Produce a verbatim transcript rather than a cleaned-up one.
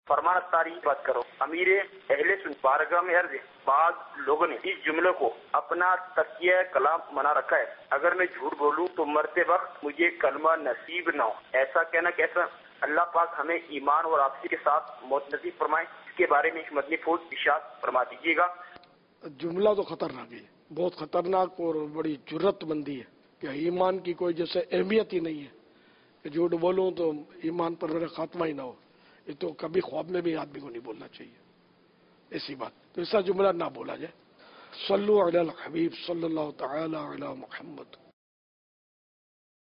फरमान सारी बात करो। अमीर अहले सुन बारगाह में अर्ज, बाद लोगों ने इस जुमले को अपना तकिया कलाम बना रखा है, अगर मैं झूठ बोलूं तो मरते वक्त मुझे कलमा नसीब न हो। ऐसा कहना कैसा? अल्लाह पाक हमें ईमान और आपसी के साथ मौत नसीब फरमाए। इसके बारे में मदनी फौज इरशाद फरमा दीजिएगा। जुमला तो खतरनाक है, बहुत खतरनाक और बड़ी जुर्रतमंदी है कि ईमान की कोई जैसे अहमियत ही नहीं है कि झूठ बोलूं तो ईमान पर मेरा खात्मा ही ना हो। ये तो कभी ख्वाब में भी आदमी को नहीं बोलना चाहिए ऐसी बात। तो ऐसा जुमला ना बोला जाए। सल्लु अलल हबीब सल्लल्लाहु तआला अला मुहम्मद।